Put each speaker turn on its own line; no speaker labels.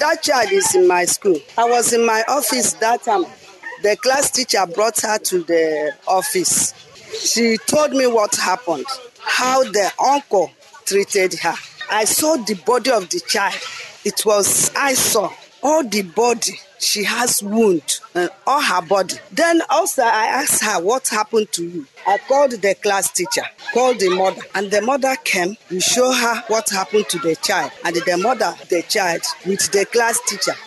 That child is in my school. I was in my office that time. The class teacher brought her to the office. She told me what happened, how the uncle treated her. I saw the body of the child. I saw all the body. She has wound, all her body. Then also I asked her, what happened to you? I called the class teacher, called the mother, and the mother came. We show her what happened to the child, and the mother, the child, with the class teacher.